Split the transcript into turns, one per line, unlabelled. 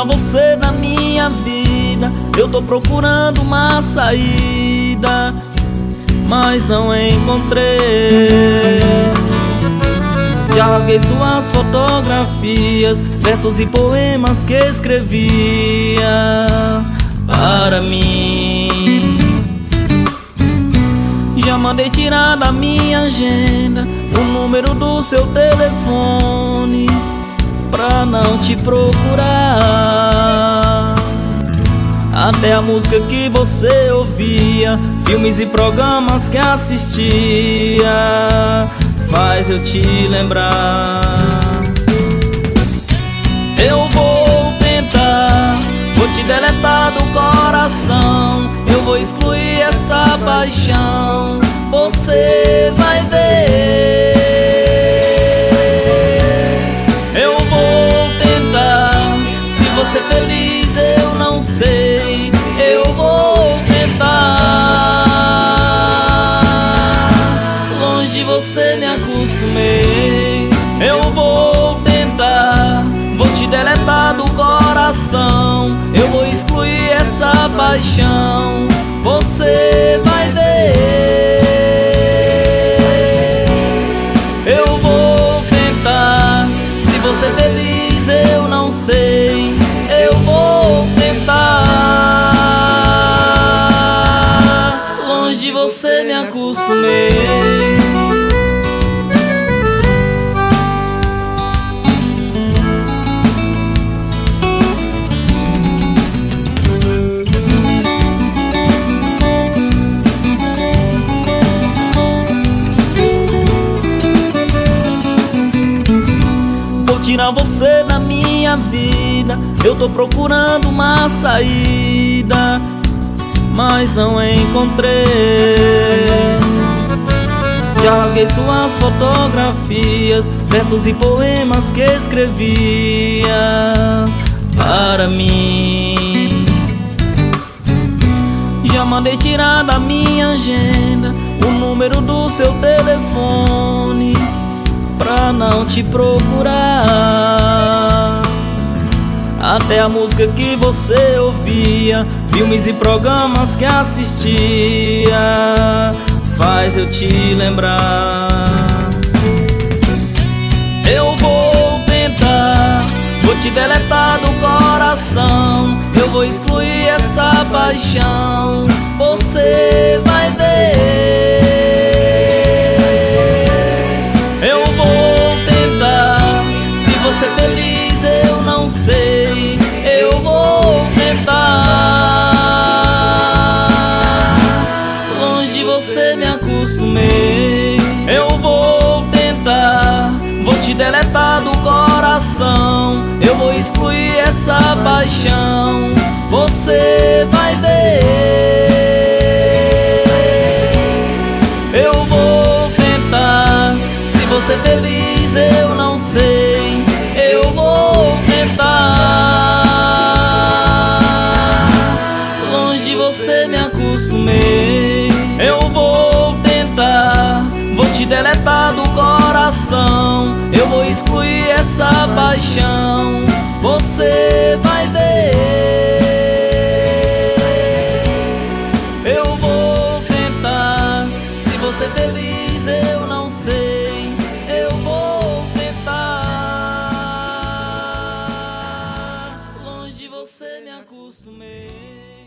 tirar você da minha vida. Eu tô procurando uma saída, mas não encontrei. Já rasguei suas fotografias, versos e poemas que escrevia para mim. Já mandei tirar da minha agenda o número do seu telefone pra não te procurar. Até a música que você ouvia, filmes e programas que assistia, faz eu te lembrar. Eu vou tentar, vou te deletar do coração. Eu vou excluir essa paixão, você vai ver. Eu vou tentar, se você feliz eu não sei. Eu vou tentar, longe de você me acostumei. Eu vou tentar, vou te deletar do coração. Eu vou excluir essa paixão, você vai ver. Eu vou tentar, se você feliz eu não sei. Eu vou tentar, longe de você me acostumei. Tirar você da minha vida, eu tô procurando uma saída, mas não encontrei. Já rasguei suas fotografias, versos e poemas que escrevia para mim. Já mandei tirar da minha agenda o número do seu telefone pra não te procurar. Até a música que você ouvia, filmes e programas que assistia, faz eu te lembrar. Eu vou tentar, vou te deletar do coração. Eu vou excluir essa paixão, você vai ver. Eu vou tentar, se você feliz eu não sei. Eu vou tentar, longe de você me acostumei. Eu vou tentar, vou te deletar do coração. Eu vou excluir essa paixão, você vai ver. Eu vou tentar, se você feliz eu não sei. Eu vou tentar, longe de você me acostumei. Eu vou tentar, vou te deletar do coração. Eu vou excluir essa paixão, você vai ver. Eu vou tentar, se você feliz eu não sei. Eu vou tentar, longe de você me acostumei.